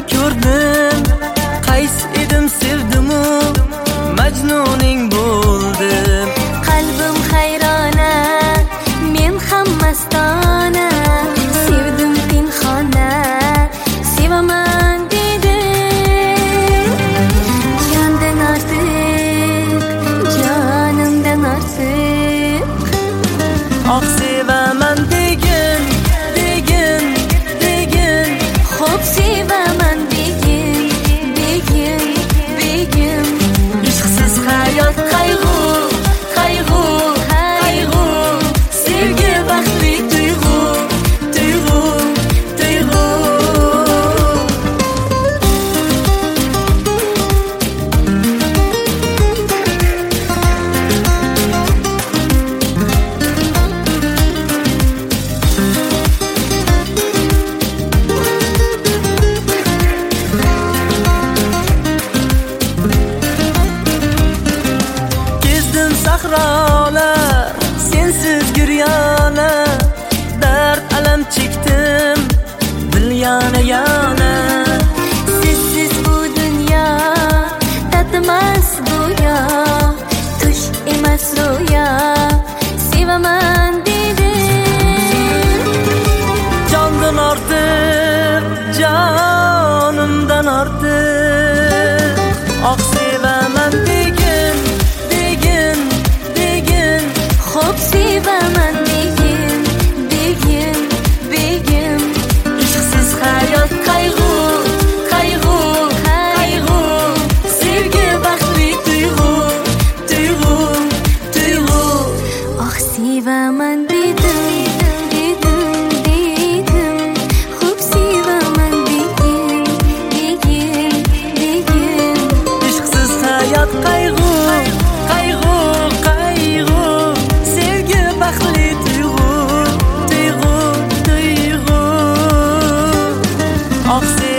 ko'rdim, qaysi edim sevdimu majnuning bo'ldim. Qalbim hayrona, men ham mastona, sevdim pinhona, sevaman dedim. Jondan ortiq, jonimdan ortiq. Oh sevaman degin, degin, degin. Xo'p sevaman degin, degin, degin. Ishqsiz hayot qayg'u, qayg'u, qayg'u. Sevgi baxtli tuyg'u, tuyg'u, tuyg'u. Kezdim sahrolar, sensiz giryona, dard alam chekdim, dil yana. Sizsiz bu dunyo tatimas go'yo, tush emas ro'yo, sevaman dedim. Jondan ortiq, jonimdan ortiq. Oh sevaman degin, degin, degin. Xo'p sevaman degin, degin, degin. Ishqsiz hayot qayg'u, qayg'u, qayg'u. Sevgi baxtli tuyg'u, tuyg'u, tuyg'u. Oh sevaman dedim, dedim, dedim. Xo'p sevaman degin, degin, degin. Ishqsiz hayot qayg'u, qayg'u, qayg'u. Sevgi baxtli tuyg'u, tuyg'u, tuyg'u. Oh